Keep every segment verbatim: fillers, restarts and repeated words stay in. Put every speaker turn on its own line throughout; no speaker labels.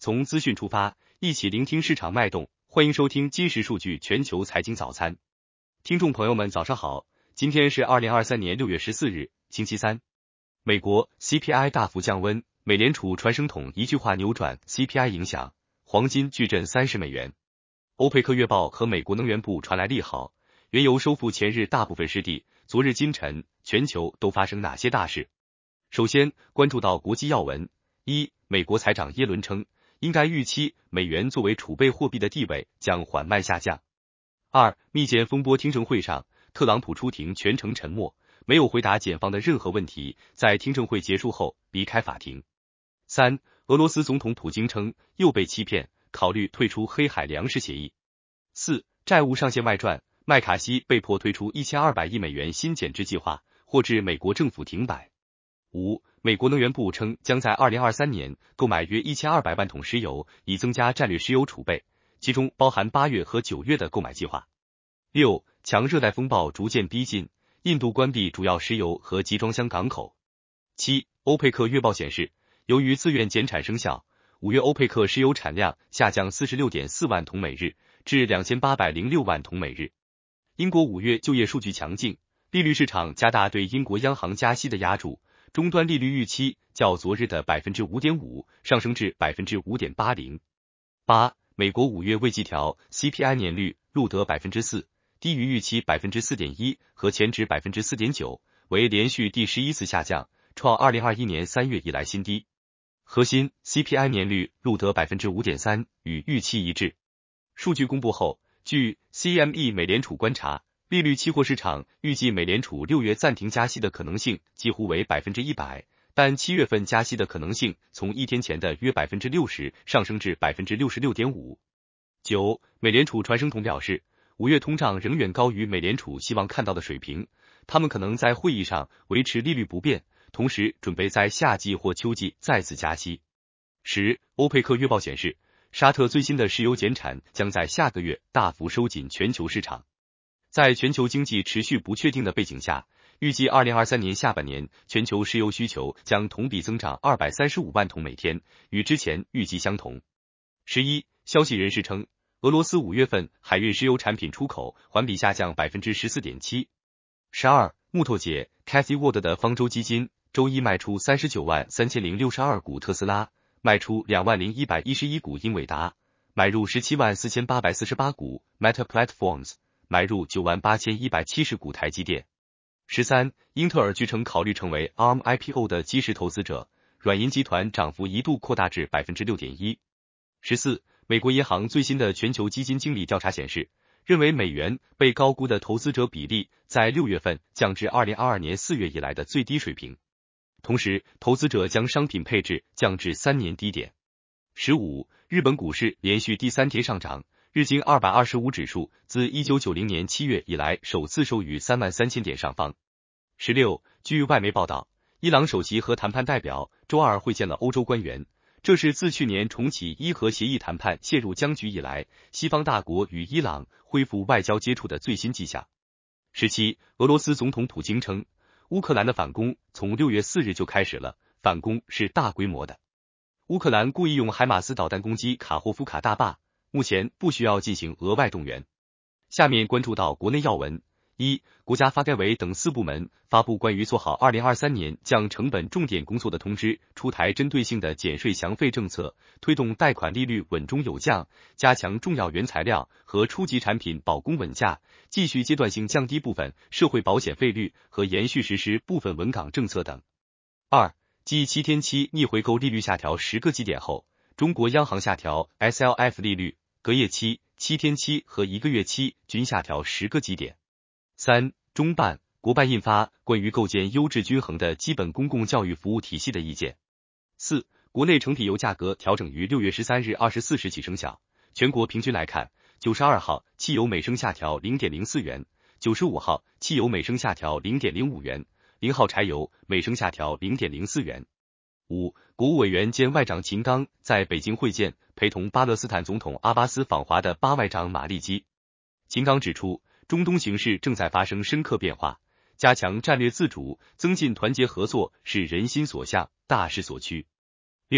从资讯出发，一起聆听市场脉动。欢迎收听今时数据全球财经早餐。听众朋友们早上好，今天是二零二三年六月十四日，星期三。美国 C P I 大幅降温，美联储传声筒一句话扭转 C P I 影响，黄金巨震三十美元。欧佩克月报和美国能源部传来利好，原油收复前日大部分失地。昨日今晨，全球都发生哪些大事？首先关注到国际要闻。一、美国财长耶伦称，应该预期美元作为储备货币的地位将缓慢下降。二、密检风波听证会上，特朗普出庭全程沉默，没有回答检方的任何问题，在听证会结束后离开法庭。三、俄罗斯总统普京称又被欺骗，考虑退出黑海粮食协议。四、债务上限外传，麦卡锡被迫推出一千二百亿美元新减支计划，或致美国政府停摆。五、美国能源部称将在二零二三年购买约一千二百万桶石油，以增加战略石油储备，其中包含八月和九月的购买计划。六、强热带风暴逐渐逼近，印度关闭主要石油和集装箱港口。七、欧佩克月报显示，由于自愿减产生效，五月欧佩克石油产量下降 四十六点四万桶每日，至两千八百零六万桶每日。英国五月就业数据强劲，利率市场加大对英国央行加息的压注，终端利率预期较昨日的 百分之五点五 上升至 百分之五点八零。八、美国五月未季调 C P I 年率录得 百分之四， 低于预期 百分之四点一 和前值 百分之四点九， 为连续第十一次下降，创二零二一年三月以来新低。核心 C P I 年率录得 百分之五点三， 与预期一致。数据公布后，据 C M E 美联储观察，利率期货市场预计美联储六月暂停加息的可能性几乎为 百分之百， 但七月份加息的可能性从一天前的约 百分之六十 上升至 百分之六十六点五。九、美联储传声筒表示，五月通胀仍远高于美联储希望看到的水平，他们可能在会议上维持利率不变，同时准备在夏季或秋季再次加息。十、欧佩克月报显示，沙特最新的石油减产将在下个月大幅收紧全球市场。在全球经济持续不确定的背景下，预计二零二三年下半年全球石油需求将同比增长二百三十五万桶每天，与之前预计相同。十一、消息人士称，俄罗斯五月份海运石油产品出口环比下降 百分之十四点七。十二、木头姐 Cathy Wood 的方舟基金周一卖出三十九万三千零六十二股特斯拉，卖出两万零一百一十一股英伟达，买入十七万四千八百四十八股 Meta Platforms，买入九万八千一百七十股台积电。十三、英特尔据称考虑成为 A R M I P O 的基石投资者，软银集团涨幅一度扩大至 百分之六点一。十四、美国银行最新的全球基金经理调查显示，认为美元被高估的投资者比例在六月份降至二零二二年四月以来的最低水平，同时投资者将商品配置降至三年低点。十五、日本股市连续第三天上涨，日经二百二十五指数自一九九零年七月以来首次收于三万三千点上方。十六、据外媒报道，伊朗首席和谈判代表周二会见了欧洲官员，这是自去年重启伊核协议谈判陷入僵局以来，西方大国与伊朗恢复外交接触的最新迹象。十七、俄罗斯总统普京称，乌克兰的反攻从六月四日就开始了，反攻是大规模的。乌克兰故意用海马斯导弹攻击卡霍夫卡大坝，目前不需要进行额外动员。下面关注到国内要闻。一、国家发改委等四部门发布关于做好二零二三年降成本重点工作的通知，出台针对性的减税降费政策，推动贷款利率稳中有降，加强重要原材料和初级产品保供稳价，继续阶段性降低部分社会保险费率和延续实施部分稳岗政策等。二、继七天期逆回购利率下调十个基点后，中国央行下调 S L F 利率，隔夜期、七天期和一个月期均下调十个基点。三、中办、国办印发关于构建优质均衡的基本公共教育服务体系的意见。四、国内成品油价格调整于六月十三日二十四时起生效，全国平均来看，九十二号汽油每升下调 零点零四元，九十五号汽油每升下调 零点零五元，零号柴油每升下调 零点零四元。五、国务委员兼外长秦刚在北京会见陪同巴勒斯坦总统阿巴斯访华的巴外长马利基。秦刚指出，中东形势正在发生深刻变化，加强战略自主，增进团结合作是人心所向，大势所趋。六、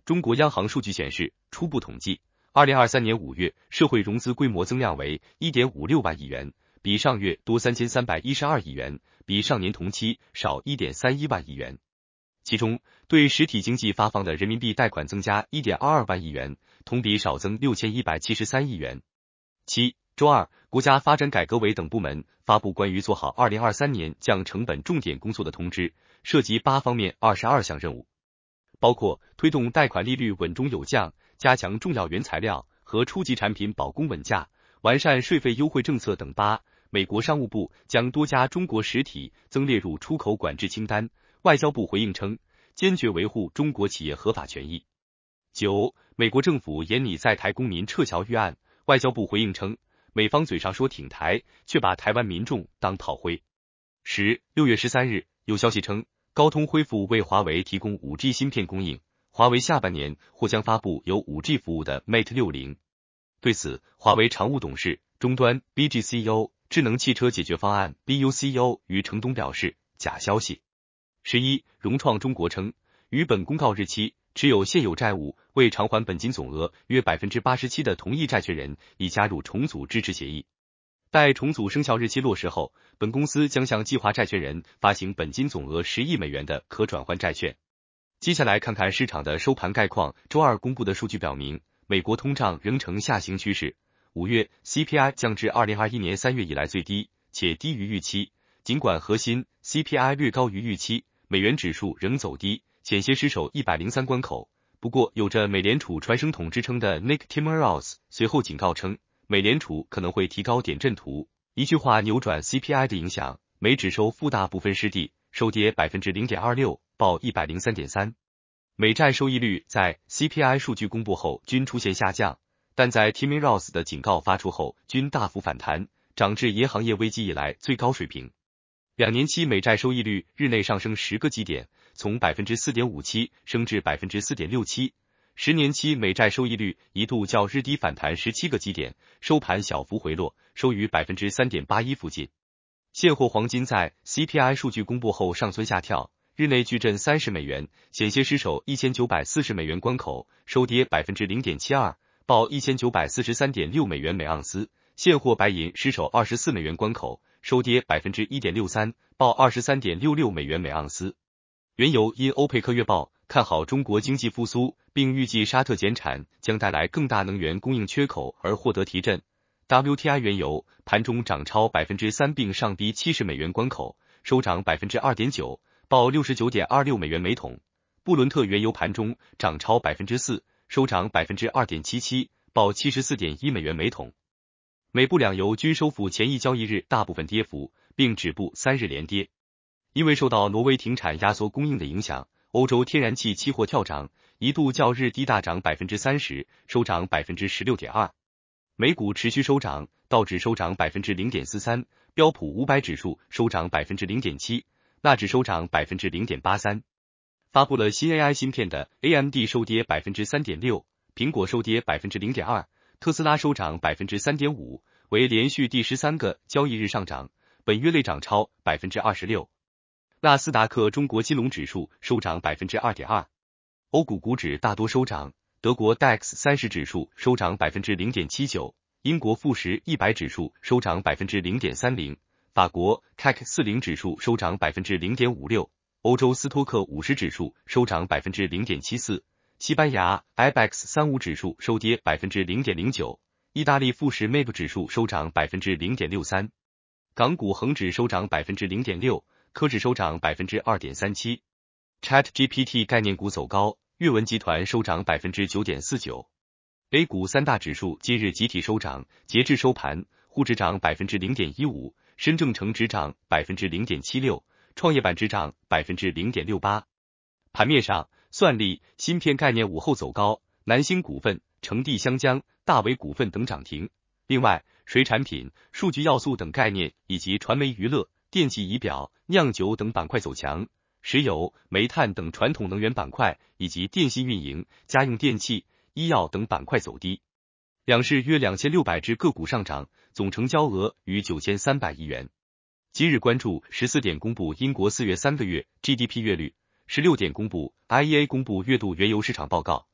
中国央行数据显示，初步统计，二零二三年五月社会融资规模增量为 一点五六万亿元，比上月多三千三百一十二亿元，比上年同期少 一点三一万亿元。其中，对实体经济发放的人民币贷款增加 一点二二万亿元，同比少增六千一百七十三亿元。七周二，国家发展改革委等部门发布关于做好二零二三年降成本重点工作的通知，涉及八方面二十二项任务，包括推动贷款利率稳中有降，加强重要原材料和初级产品保供稳价，完善税费优惠政策等。八，美国商务部将多家中国实体增列入出口管制清单，外交部回应称，坚决维护中国企业合法权益。九，美国政府严拟在台公民撤侨预案，外交部回应称，美方嘴上说挺台，却把台湾民众当炮灰。十，六月十三日，有消息称，高通恢复为华为提供 五 G 芯片供应，华为下半年或将发布有 五 G 服务的 Mate 六十。对此，华为常务董事、终端 B G C E O、智能汽车解决方案 B U C E O 于程东表示，假消息。十一，融创中国称，于本公告日期，持有现有债务未偿还本金总额约 百分之八十七 的同意债权人已加入重组支持协议。待重组生效日期落实后，本公司将向计划债权人发行本金总额十亿美元的可转换债券。接下来看看市场的收盘概况。周二公布的数据表明，美国通胀仍呈下行趋势，五月 C P I 降至二零二一年三月以来最低，且低于预期。尽管核心 C P I 略高于预期，美元指数仍走低，险些失守一百零三关口。不过，有着美联储传声筒之称的 Nick Timiraos 随后警告称，美联储可能会提高点阵图，一句话扭转 C P I 的影响。美指收复大部分失地，收跌 百分之零点二六， 报 一百零三点三。美债收益率在 C P I 数据公布后均出现下降，但在 Timiraos 的警告发出后均大幅反弹，涨至银行业危机以来最高水平。两年期美债收益率日内上升十个基点，从 百分之四点五七 升至 百分之四点六七。十年期美债收益率一度较日低反弹十七个基点，收盘小幅回落，收于 百分之三点八一 附近。现货黄金在 C P I 数据公布后上蹿下跳，日内巨震三十美元，险些失守一千九百四十美元关口，收跌 百分之零点七二， 报 一千九百四十三点六美元每盎司。现货白银失守二十四美元关口，收跌 百分之一点六三， 报 二十三点六六美元每盎司。原油因欧佩克月报看好中国经济复苏，并预计沙特减产将带来更大能源供应缺口而获得提振。W T I 原油盘中涨超 百分之三 并上逼七十美元关口，收涨 百分之二点九， 报 六十九点二六美元每桶。布伦特原油盘中涨超 百分之四， 收涨 百分之二点七七， 报 七十四点一美元每桶。美布两油均收复前一交易日大部分跌幅，并止步三日连跌。因为受到挪威停产压缩供应的影响，欧洲天然气期货跳涨，一度较日低大涨 百分之三十， 收涨 百分之十六点二。美股持续收涨，道指收涨 百分之零点四三， 标普五百指数收涨 百分之零点七， 纳指收涨 百分之零点八三。发布了新 A I 芯片的 A M D 收跌 百分之三点六， 苹果收跌 百分之零点二， 特斯拉收涨 百分之三点五， 为连续第十三个交易日上涨，本月内涨超 百分之二十六。纳斯达克中国金融指数收涨 百分之二点二， 欧股股指大多收涨，德国 D A X 三十指数收涨 百分之零点七九， 英国富时一百指数收涨 百分之零点三零， 法国 C A C 四十指数收涨 百分之零点五六， 欧洲斯托克五十指数收涨 百分之零点七四， 西班牙 I B E X 三十五指数收跌 百分之零点零九， 意大利富时 M A B 指数收涨 百分之零点六三， 港股恒指收涨 百分之零点六，科指收涨 百分之二点三七。 Chat G P T 概念股走高，阅文集团收涨 百分之九点四九。 A 股三大指数今日集体收涨，截至收盘，沪指涨 百分之零点一五， 深证成指涨 百分之零点七六， 创业板指涨 百分之零点六八。 盘面上，算力、芯片概念午后走高，南星股份、成地香江、大伟股份等涨停。另外，水产品、数据要素等概念以及传媒娱乐、电气仪表、酿酒等板块走强，石油、煤炭等传统能源板块以及电信运营、家用电器、医药等板块走低。两市约两千六百只个股上涨，总成交额逾九千三百亿元。今日关注十四点公布英国四月三个月 G D P 月率，十六点公布 I E A 公布月度原油市场报告，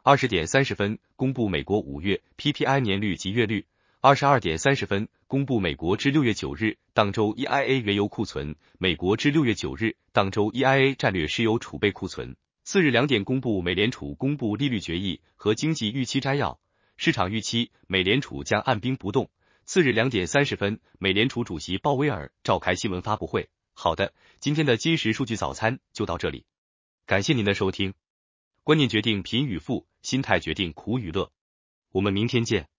二十点三十分，公布美国五月 P P I 年率及月率。二十二点三十分，公布美国至六月九日当周 E I A 原油库存，美国至六月九日当周 E I A 战略石油储备库存。次日两点公布美联储公布利率决议和经济预期摘要，市场预期美联储将按兵不动。次日两点三十分，美联储主席鲍威尔召开新闻发布会。好的，今天的基石数据早餐就到这里，感谢您的收听。观念决定贫与富，心态决定苦与乐。我们明天见。